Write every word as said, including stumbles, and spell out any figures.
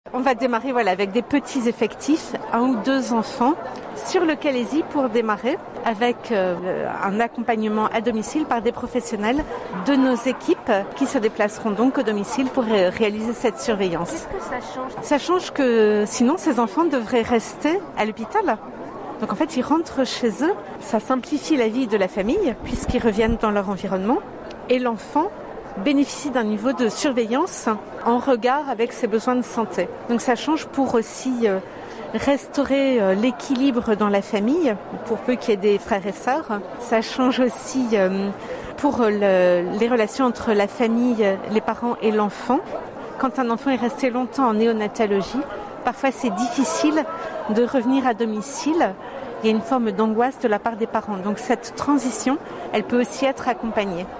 On va démarrer voilà, avec des petits effectifs, un ou deux enfants, sur le Calaisis pour démarrer, avec euh, un accompagnement à domicile par des professionnels de nos équipes qui se déplaceront donc au domicile pour ré- réaliser cette surveillance. Qu'est-ce que ça change ? Ça change que sinon ces enfants devraient rester à l'hôpital. Donc en fait ils rentrent chez eux, ça simplifie la vie de la famille puisqu'ils reviennent dans leur environnement et l'enfant bénéficie d'un niveau de surveillance en regard avec ses besoins de santé. Donc ça change pour aussi euh, restaurer euh, l'équilibre dans la famille, pour peu qu'il y ait des frères et sœurs. Ça change aussi euh, pour le, les relations entre la famille, les parents et l'enfant. Quand un enfant est resté longtemps en néonatologie, parfois c'est difficile de revenir à domicile. Il y a une forme d'angoisse de la part des parents. Donc cette transition, elle peut aussi être accompagnée.